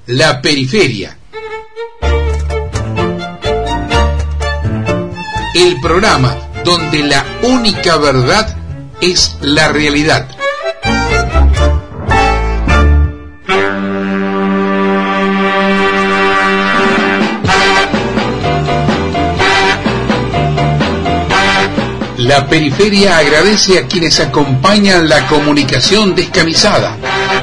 La Periferia. El programa donde la única verdad es la realidad. La Periferia agradece a quienes acompañan la comunicación descamisada.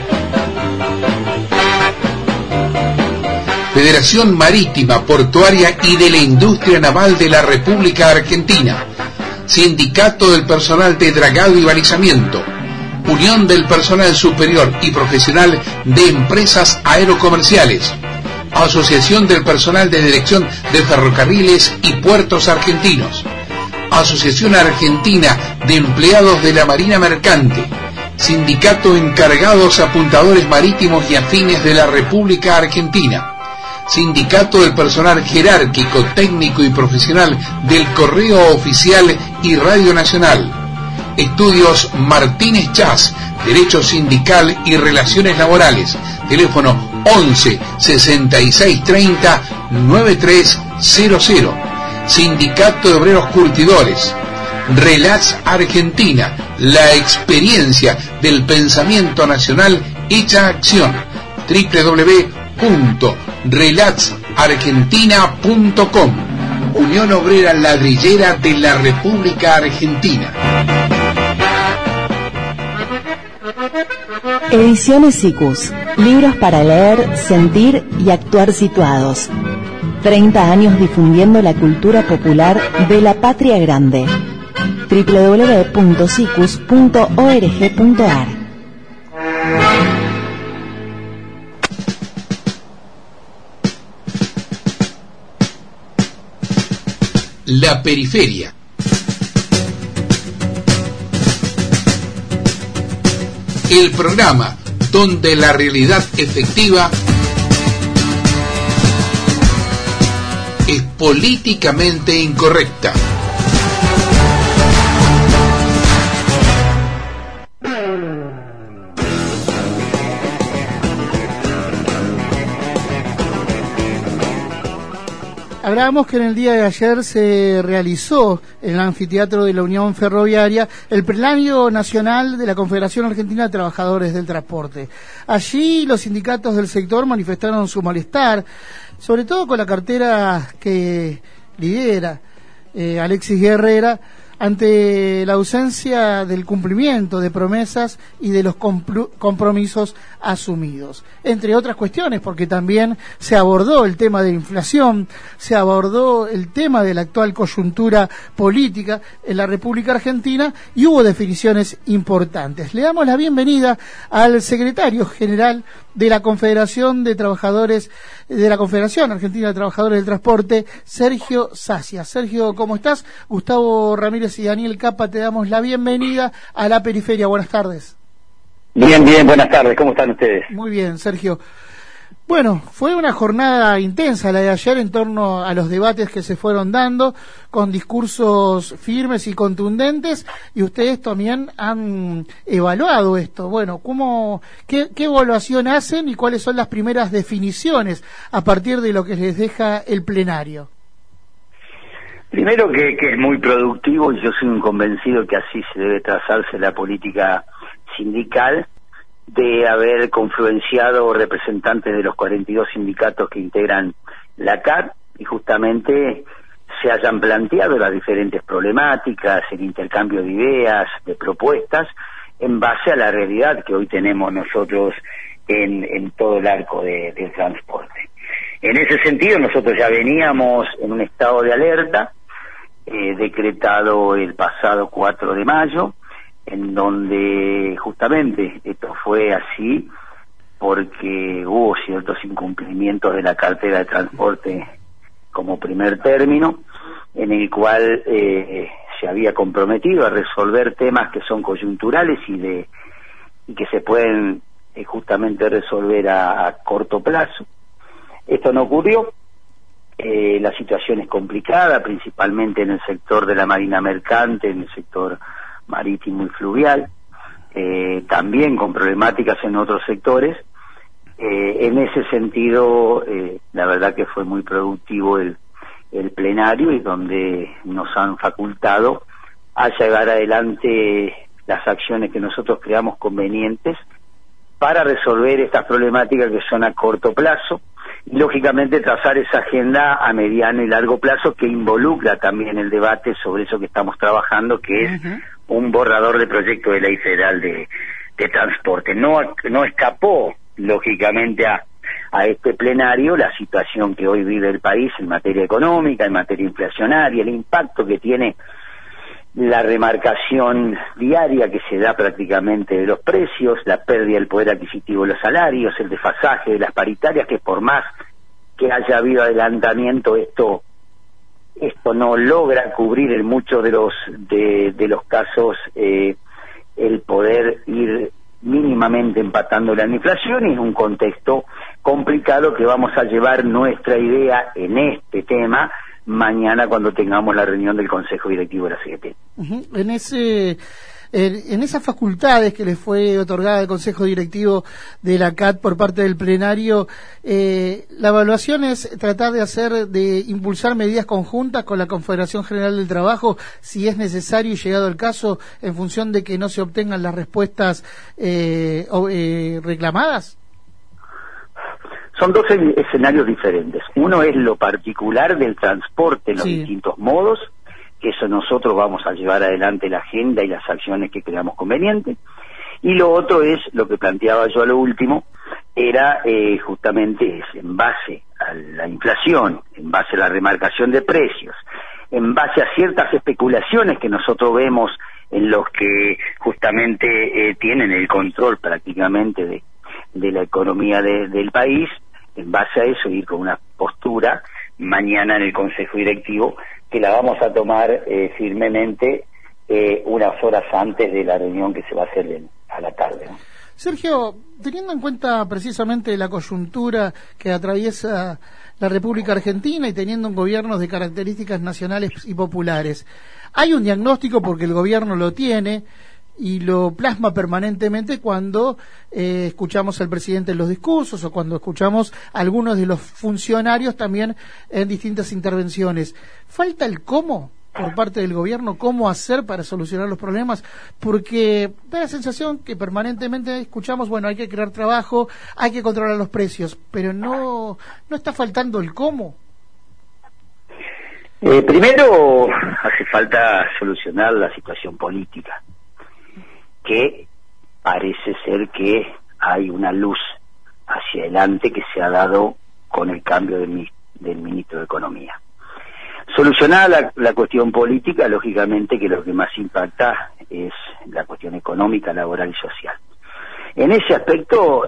Federación Marítima, Portuaria y de la Industria Naval de la República Argentina. Sindicato del Personal de Dragado y Balizamiento. Unión del Personal Superior y Profesional de Empresas Aerocomerciales. Asociación del Personal de Dirección de Ferrocarriles y Puertos Argentinos. Asociación Argentina de Empleados de la Marina Mercante. Sindicato Encargados Apuntadores Marítimos y Afines de la República Argentina. Sindicato del Personal Jerárquico, Técnico y Profesional del Correo Oficial y Radio Nacional. Estudios Martínez Chas, Derecho Sindical y Relaciones Laborales. Teléfono 11 66 30 9300. Sindicato de Obreros Curtidores. Relax Argentina, la experiencia del pensamiento nacional hecha acción. www.relaxargentina.com. Unión Obrera Ladrillera de la República Argentina. Ediciones SICUS. Libros para leer, sentir y actuar situados. 30 años difundiendo la cultura popular de la patria grande. www.sicus.org.ar. La Periferia. El programa donde la realidad efectiva es políticamente incorrecta. Hablábamos que en el día de ayer se realizó en el anfiteatro de la Unión Ferroviaria el plenario nacional de la Confederación Argentina de Trabajadores del Transporte. Allí los sindicatos del sector manifestaron su malestar, sobre todo con la cartera que lidera Alexis Guerrera, ante la ausencia del cumplimiento de promesas y de los compromisos asumidos. Entre otras cuestiones, porque también se abordó el tema de inflación, se abordó el tema de la actual coyuntura política en la República Argentina y hubo definiciones importantes. Le damos la bienvenida al secretario general de la Confederación de Trabajadores, de la Confederación Argentina de Trabajadores del Transporte, Sergio Sacia. Sergio, ¿cómo estás? Gustavo Ramírez y Daniel Capa, te damos la bienvenida a La Periferia. Buenas tardes. Bien, buenas tardes. ¿Cómo están ustedes? Muy bien, Sergio. Bueno, fue una jornada intensa la de ayer en torno a los debates que se fueron dando, con discursos firmes y contundentes, y ustedes también han evaluado esto. Bueno, qué evaluación hacen y cuáles son las primeras definiciones a partir de lo que les deja el plenario? Primero que es muy productivo, y yo soy un convencido que así se debe trazarse la política sindical, de haber confluenciado representantes de los 42 sindicatos que integran la CAT y justamente se hayan planteado las diferentes problemáticas, el intercambio de ideas, de propuestas, en base a la realidad que hoy tenemos nosotros en todo el arco del transporte. En ese sentido, nosotros ya veníamos en un estado de alerta, decretado el pasado 4 de mayo, en donde justamente esto fue así porque hubo ciertos incumplimientos de la cartera de transporte como primer término, en el cual se había comprometido a resolver temas que son coyunturales y que se pueden justamente resolver a corto plazo. Esto no ocurrió. La situación es complicada, principalmente en el sector de la marina mercante, en el sector marítimo y fluvial, también con problemáticas en otros sectores, En ese sentido, la verdad que fue muy productivo el plenario, y donde nos han facultado a llevar adelante las acciones que nosotros creamos convenientes para resolver estas problemáticas que son a corto plazo, y lógicamente trazar esa agenda a mediano y largo plazo que involucra también el debate sobre eso que estamos trabajando, que es un borrador de proyecto de ley federal de transporte. No escapó lógicamente a este plenario la situación que hoy vive el país en materia económica, en materia inflacionaria, el impacto que tiene la remarcación diaria que se da prácticamente de los precios, la pérdida del poder adquisitivo de los salarios, el desfasaje de las paritarias, que por más que haya habido adelantamiento, esto no logra cubrir en muchos de los casos el poder ir mínimamente empatando la inflación, y en un contexto complicado que vamos a llevar nuestra idea en este tema mañana cuando tengamos la reunión del Consejo Directivo de la CGT. En esas facultades que le fue otorgada al Consejo Directivo de la CAT por parte del plenario, la evaluación es tratar de impulsar medidas conjuntas con la Confederación General del Trabajo, si es necesario y llegado el caso, en función de que no se obtengan las respuestas reclamadas. Son dos escenarios diferentes. Uno es lo particular del transporte en los distintos modos, que eso nosotros vamos a llevar adelante la agenda y las acciones que creamos convenientes. Y lo otro es lo que planteaba yo a lo último, era justamente en base a la inflación, en base a la remarcación de precios, en base a ciertas especulaciones que nosotros vemos en los que justamente tienen el control prácticamente de la economía del país. En base a eso, ir con una postura mañana en el Consejo Directivo, que la vamos a tomar firmemente unas horas antes de la reunión que se va a hacer a la tarde, ¿no? Sergio, teniendo en cuenta precisamente la coyuntura que atraviesa la República Argentina y teniendo un gobierno de características nacionales y populares, hay un diagnóstico, porque el gobierno lo tiene y lo plasma permanentemente cuando escuchamos al presidente en los discursos o cuando escuchamos a algunos de los funcionarios también en distintas intervenciones. ¿Falta el cómo por parte del gobierno? ¿Cómo hacer para solucionar los problemas? Porque da la sensación que permanentemente escuchamos, bueno, hay que crear trabajo, hay que controlar los precios, pero no está faltando el cómo. Primero hace falta solucionar la situación política, que parece ser que hay una luz hacia adelante que se ha dado con el cambio del ministro de Economía. Solucionada la cuestión política, lógicamente que lo que más impacta es la cuestión económica, laboral y social. En ese aspecto,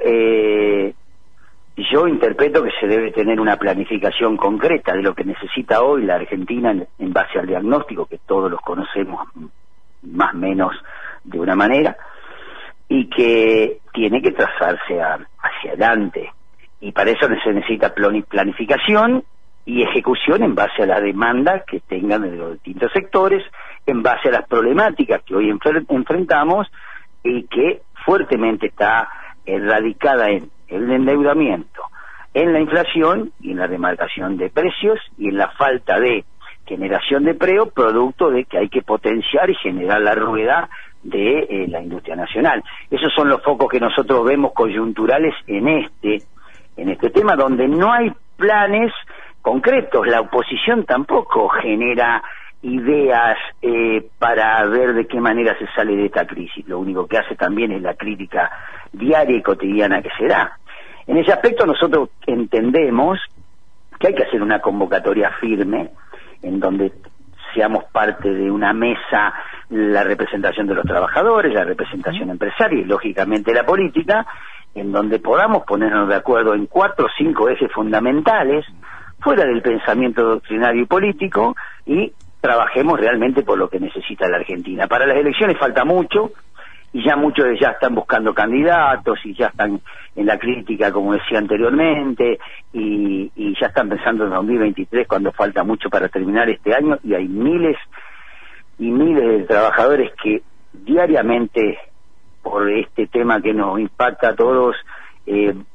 yo interpreto que se debe tener una planificación concreta de lo que necesita hoy la Argentina en base al diagnóstico, que todos los conocemos más o menos de una manera, y que tiene que trazarse hacia adelante, y para eso se necesita planificación y ejecución en base a la demanda que tengan de los distintos sectores, en base a las problemáticas que hoy enfrentamos y que fuertemente está radicada en el endeudamiento, en la inflación y en la remarcación de precios y en la falta de generación de empleo, producto de que hay que potenciar y generar la rueda de la industria nacional. Esos son los focos que nosotros vemos coyunturales en este tema, donde no hay planes concretos. La oposición tampoco genera ideas para ver de qué manera se sale de esta crisis. Lo único que hace también es la crítica diaria y cotidiana que se da. En ese aspecto nosotros entendemos que hay que hacer una convocatoria firme en donde seamos parte de una mesa, la representación de los trabajadores, la representación empresaria y lógicamente la política, en donde podamos ponernos de acuerdo en 4 o 5 ejes fundamentales, fuera del pensamiento doctrinario y político, y trabajemos realmente por lo que necesita la Argentina. Para las elecciones falta mucho, y ya muchos ya están buscando candidatos, y ya están en la crítica, como decía anteriormente, y ya están pensando en 2023, cuando falta mucho para terminar este año, y hay miles y miles de trabajadores que diariamente, por este tema que nos impacta a todos,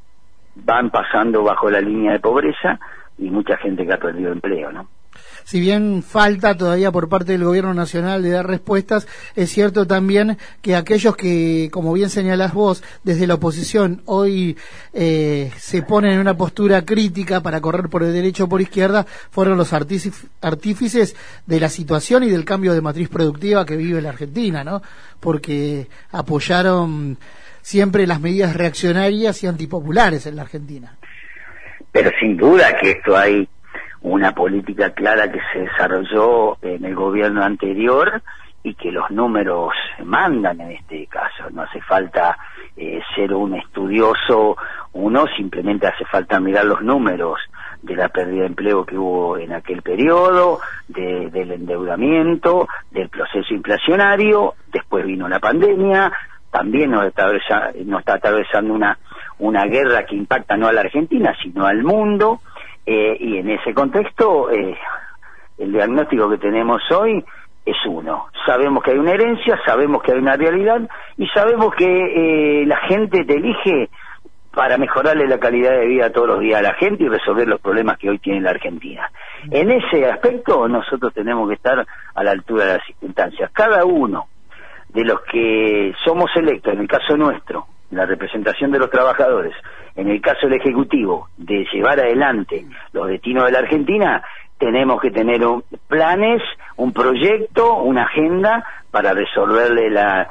van pasando bajo la línea de pobreza y mucha gente que ha perdido empleo, ¿no? Si bien falta todavía por parte del gobierno nacional de dar respuestas, es cierto también que aquellos que, como bien señalás vos, desde la oposición hoy se ponen en una postura crítica para correr por el derecho o por izquierda, fueron los artífices de la situación y del cambio de matriz productiva que vive la Argentina, ¿no? Porque apoyaron siempre las medidas reaccionarias y antipopulares en la Argentina. Pero sin duda que esto hay una política clara que se desarrolló en el gobierno anterior y que los números mandan en este caso. No hace falta ser un estudioso, simplemente hace falta mirar los números de la pérdida de empleo que hubo en aquel periodo, del endeudamiento, del proceso inflacionario. Después vino la pandemia, también nos está atravesando una guerra que impacta no a la Argentina sino al mundo. Y en ese contexto el diagnóstico que tenemos hoy es uno. Sabemos que hay una herencia, sabemos que hay una realidad y sabemos que la gente te elige para mejorarle la calidad de vida todos los días a la gente y resolver los problemas que hoy tiene la Argentina. En ese aspecto nosotros tenemos que estar a la altura de las circunstancias. Cada uno de los que somos electos, en el caso nuestro, la representación de los trabajadores, en el caso del Ejecutivo, de llevar adelante los destinos de la Argentina, tenemos que tener planes, un proyecto, una agenda para resolverle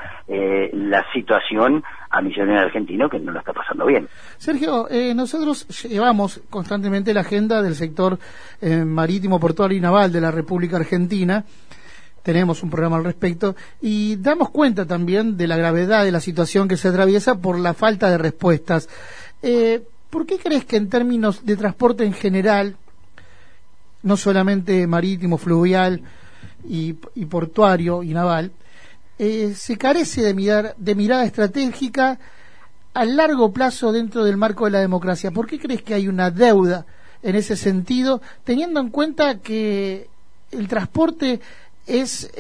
la situación a millones de argentinos que no lo está pasando bien. Sergio, nosotros llevamos constantemente la agenda del sector marítimo, portuario y naval de la República Argentina. Tenemos un programa al respecto y damos cuenta también de la gravedad de la situación que se atraviesa por la falta de respuestas. ¿Por qué crees que en términos de transporte en general, no solamente marítimo, fluvial y portuario y naval, se carece de mirada estratégica a largo plazo dentro del marco de la democracia? ¿Por qué crees que hay una deuda en ese sentido, teniendo en cuenta que el transporte es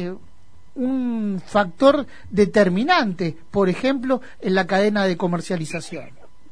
un factor determinante, por ejemplo, en la cadena de comercialización?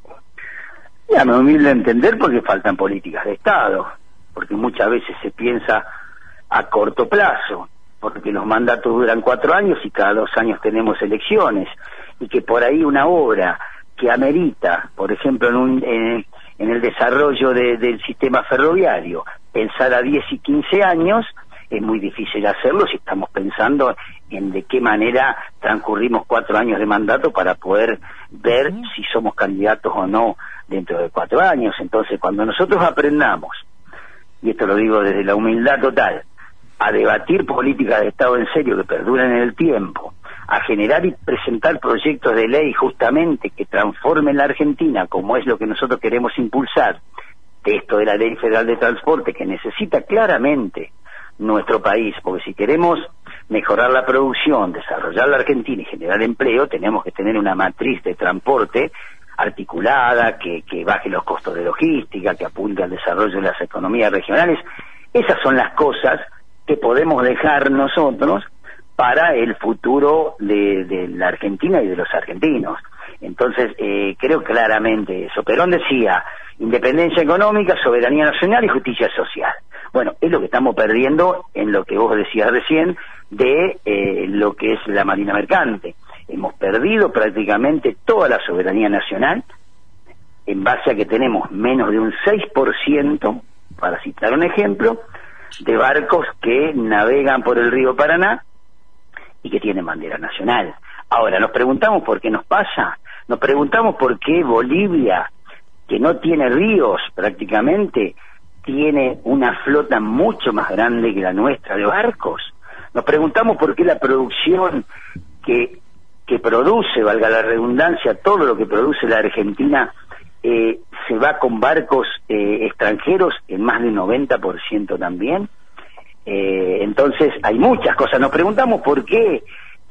Ya, me humilde entender porque faltan políticas de Estado, porque muchas veces se piensa a corto plazo, porque los mandatos duran 4 años y cada 2 años tenemos elecciones, y que por ahí una obra que amerita, por ejemplo, en el desarrollo del sistema ferroviario, pensar a 10 y 15 años, es muy difícil hacerlo si estamos pensando en de qué manera transcurrimos 4 años de mandato para poder ver si somos candidatos o no dentro de 4 años. Entonces, cuando nosotros aprendamos, y esto lo digo desde la humildad total, a debatir políticas de Estado en serio que perduren en el tiempo, a generar y presentar proyectos de ley justamente que transformen la Argentina, como es lo que nosotros queremos impulsar, de esto de la Ley Federal de Transporte, que necesita claramente nuestro país, porque si queremos mejorar la producción, desarrollar la Argentina y generar empleo, tenemos que tener una matriz de transporte articulada, que baje los costos de logística, que apunte al desarrollo de las economías regionales. Esas son las cosas que podemos dejar nosotros para el futuro de la Argentina y de los argentinos. Entonces, creo claramente eso. Perón decía, independencia económica, soberanía nacional y justicia social. Bueno, es lo que estamos perdiendo en lo que vos decías recién de lo que es la Marina Mercante. Hemos perdido prácticamente toda la soberanía nacional en base a que tenemos menos de un 6%, para citar un ejemplo, de barcos que navegan por el río Paraná y que tienen bandera nacional. Ahora, nos preguntamos por qué nos pasa, nos preguntamos por qué Bolivia, que no tiene ríos prácticamente, tiene una flota mucho más grande que la nuestra de barcos. Nos preguntamos por qué la producción que produce, valga la redundancia, todo lo que produce la Argentina se va con barcos extranjeros en más de 90% también. Entonces hay muchas cosas. Nos preguntamos por qué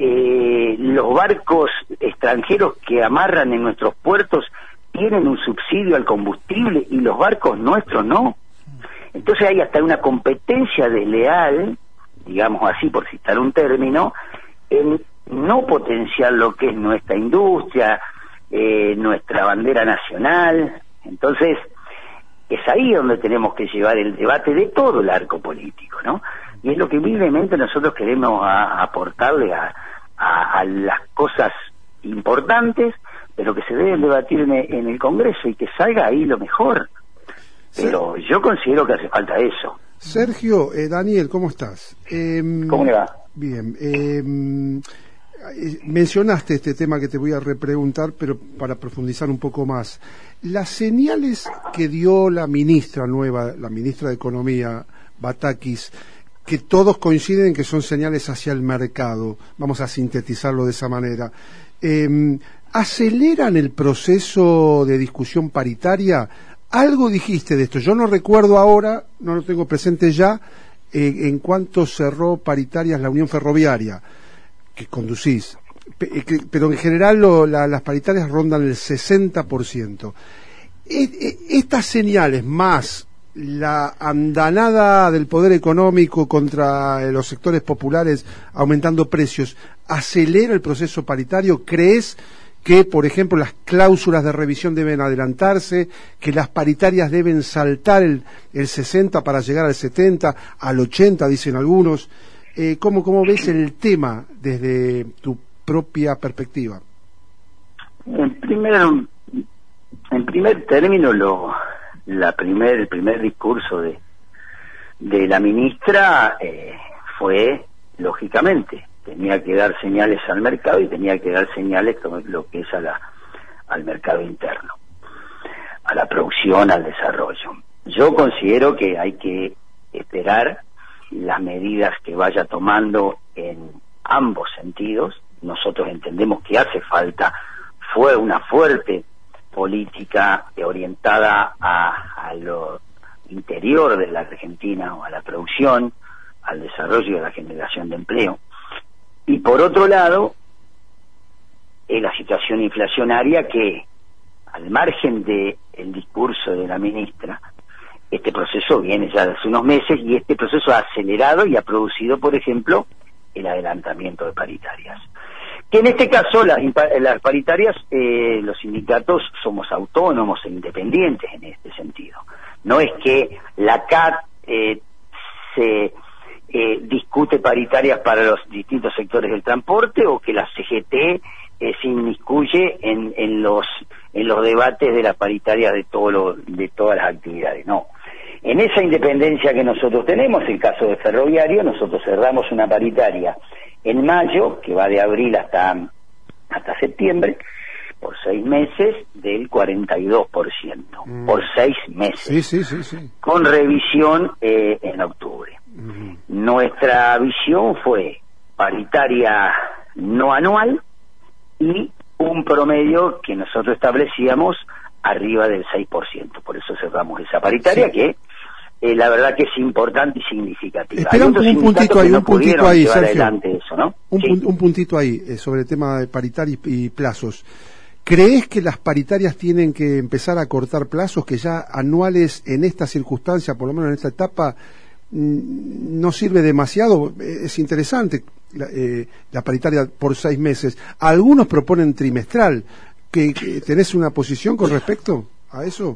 los barcos extranjeros que amarran en nuestros puertos tienen un subsidio al combustible y los barcos nuestros no. Entonces hay hasta una competencia desleal, digamos así por citar un término, en no potenciar lo que es nuestra industria, nuestra bandera nacional, Entonces, es ahí donde tenemos que llevar el debate de todo el arco político, ¿no? Y es lo que humildemente nosotros queremos aportarle a las cosas importantes, pero que se deben debatir en el Congreso y que salga ahí lo mejor. Pero yo considero que hace falta eso. Sergio, Daniel, ¿cómo estás? ¿Cómo le va? Bien. Mencionaste este tema que te voy a repreguntar, pero para profundizar un poco más. Las señales que dio la ministra nueva, la ministra de Economía, Batakis, que todos coinciden que son señales hacia el mercado, vamos a sintetizarlo de esa manera, ¿aceleran el proceso de discusión paritaria? Algo dijiste de esto, yo no recuerdo ahora, no lo tengo presente ya, en cuanto cerró paritarias la Unión Ferroviaria, que conducís, pero en general las paritarias rondan el 60%. Estas señales, más la andanada del poder económico contra los sectores populares aumentando precios, ¿acelera el proceso paritario? ¿Crees que, por ejemplo, las cláusulas de revisión deben adelantarse, que las paritarias deben saltar el 60 para llegar al 70, al 80, dicen algunos? ¿Cómo ves el tema desde tu propia perspectiva? En primer término, el primer discurso de la ministra fue, lógicamente, tenía que dar señales al mercado y tenía que dar señales como lo que es al mercado interno, a la producción, al desarrollo. Yo considero que hay que esperar las medidas que vaya tomando en ambos sentidos. Nosotros entendemos que hace falta una fuerte política orientada a lo interior de la Argentina, o a la producción, al desarrollo y a la generación de empleo. Y por otro lado, la situación inflacionaria que, al margen del discurso de la ministra, este proceso viene ya de hace unos meses y este proceso ha acelerado y ha producido, por ejemplo, el adelantamiento de paritarias. Que en este caso las paritarias, los sindicatos somos autónomos e independientes en este sentido. No es que la CAT se discute paritarias para los distintos sectores del transporte, o que la CGT se inmiscuye en los debates de las paritarias de todas las actividades. No. En esa independencia que nosotros tenemos, el caso de Ferroviario, nosotros cerramos una paritaria en mayo, que va de abril hasta septiembre, por 6 meses, del 42%, por 6 meses, sí. Con revisión en octubre. Nuestra visión fue paritaria no anual y un promedio que nosotros establecíamos arriba del 6%, por eso cerramos esa paritaria, que la verdad que es importante y significativa. Espera un puntito ahí, Sergio. Eso, ¿no? Un puntito ahí sobre el tema de paritaria y plazos. ¿Crees que las paritarias tienen que empezar a cortar plazos, que ya anuales en esta circunstancia, por lo menos en esta etapa, no sirve demasiado? Es interesante la paritaria por 6 meses. Algunos proponen trimestral. ¿Que tenés una posición con respecto a eso?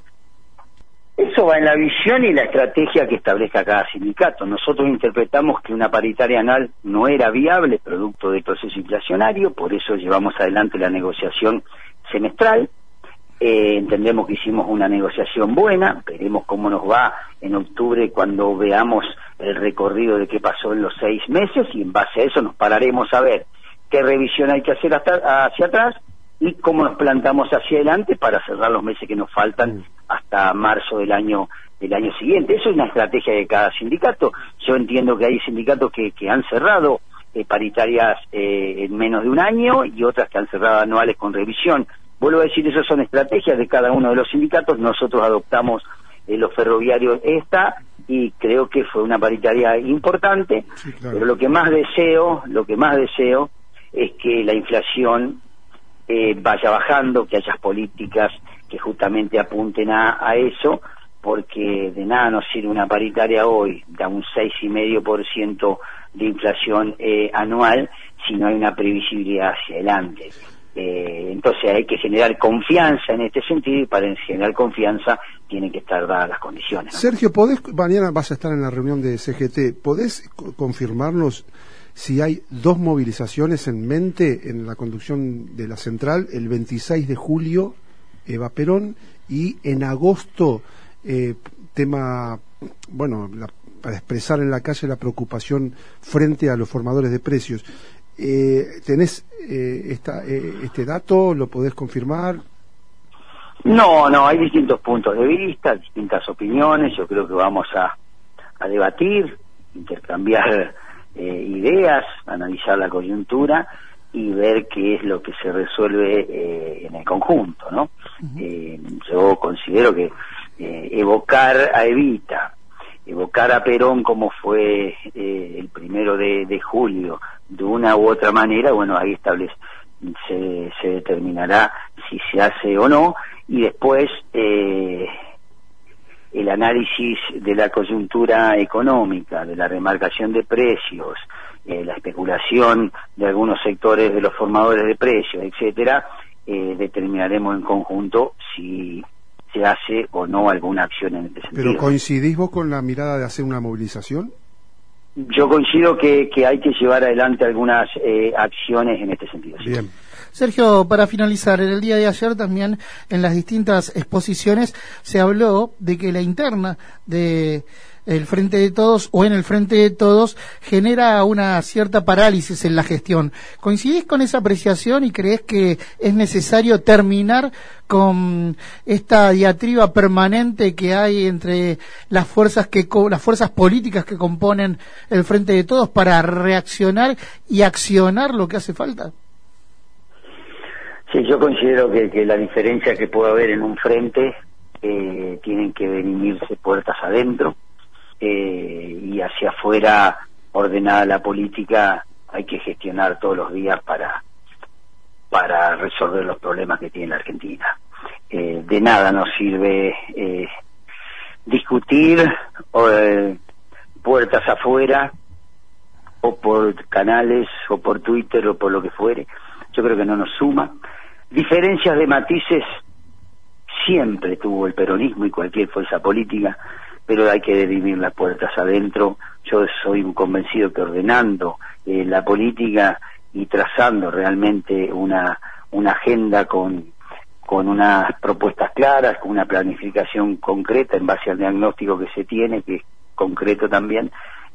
Eso va en la visión y la estrategia que establezca cada sindicato. Nosotros interpretamos que una paritaria anual no era viable producto del proceso inflacionario, por eso llevamos adelante la negociación semestral. Entendemos que hicimos una negociación buena, veremos cómo nos va en octubre cuando veamos el recorrido de qué pasó en los 6 meses, y en base a eso nos pararemos a ver qué revisión hay que hacer hacia atrás y cómo nos plantamos hacia adelante para cerrar los meses que nos faltan hasta marzo del año siguiente. Eso es una estrategia de cada sindicato. Yo entiendo que hay sindicatos que han cerrado paritarias en menos de un año, y otras que han cerrado anuales con revisión. Vuelvo a decir, esas son estrategias de cada uno de los sindicatos. Nosotros adoptamos los ferroviarios y creo que fue una paritaria importante. Sí, claro. Pero lo que más deseo es que la inflación vaya bajando, que haya políticas que justamente apunten a eso, porque de nada nos sirve una paritaria hoy, da un 6,5% de inflación anual, si no hay una previsibilidad hacia adelante. Entonces hay que generar confianza en este sentido, y para generar confianza tienen que estar dadas las condiciones, ¿no? Sergio, mañana vas a estar en la reunión de CGT, ¿podés confirmarnos si hay 2 movilizaciones en mente en la conducción de la central, el 26 de julio, Eva Perón, y en agosto, para expresar en la calle la preocupación frente a los formadores de precios? ¿Tenés este dato? ¿Lo podés confirmar? No, hay distintos puntos de vista, distintas opiniones. Yo creo que vamos a debatir, intercambiar ideas, analizar la coyuntura y ver qué es lo que se resuelve en el conjunto, ¿no? Yo considero que evocar a Evita, evocar a Perón como fue el 1 de julio, de una u otra manera, bueno, ahí se determinará si se hace o no, y después el análisis de la coyuntura económica, de la remarcación de precios, la especulación de algunos sectores de los formadores de precios, etcétera, determinaremos en conjunto si se hace o no alguna acción en este sentido. ¿Pero coincidís vos con la mirada de hacer una movilización? Yo coincido que hay que llevar adelante algunas acciones en este sentido. Sí. Bien. Sergio, para finalizar, en el día de ayer también en las distintas exposiciones se habló de que la interna de el Frente de Todos o en el Frente de Todos genera una cierta parálisis en la gestión. ¿Coincidís con esa apreciación y crees que es necesario terminar con esta diatriba permanente que hay entre las fuerzas políticas que componen el Frente de Todos para reaccionar y accionar lo que hace falta? Sí, yo considero que la diferencia que puede haber en un frente tienen que dirimirse puertas adentro, y hacia afuera, ordenada la política, hay que gestionar todos los días para resolver los problemas que tiene la Argentina. De nada nos sirve discutir puertas afuera, o por canales, o por Twitter, o por lo que fuere. Yo creo que no nos suma. Diferencias de matices siempre tuvo el peronismo y cualquier fuerza política, pero hay que dirimir las puertas adentro. Yo soy un convencido que ordenando la política y trazando realmente una agenda con unas propuestas claras, con una planificación concreta en base al diagnóstico que se tiene, que es concreto también,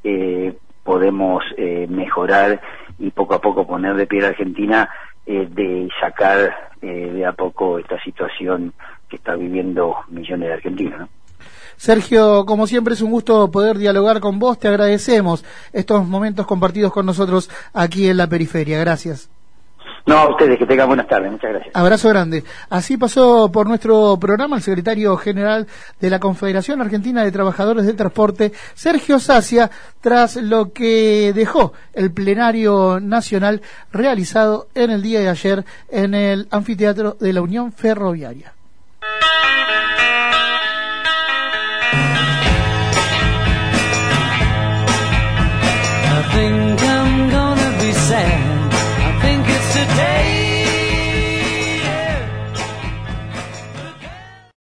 podemos mejorar y poco a poco poner de pie a la Argentina, de sacar de a poco esta situación que está viviendo millones de argentinos, ¿no? Sergio, como siempre es un gusto poder dialogar con vos, te agradecemos estos momentos compartidos con nosotros aquí en la periferia, gracias. No, a ustedes, que tengan buenas tardes, muchas gracias. Abrazo grande. Así pasó por nuestro programa el secretario general de la Confederación Argentina de Trabajadores del Transporte, Sergio Sacia, tras lo que dejó el plenario nacional realizado en el día de ayer en el anfiteatro de la Unión Ferroviaria.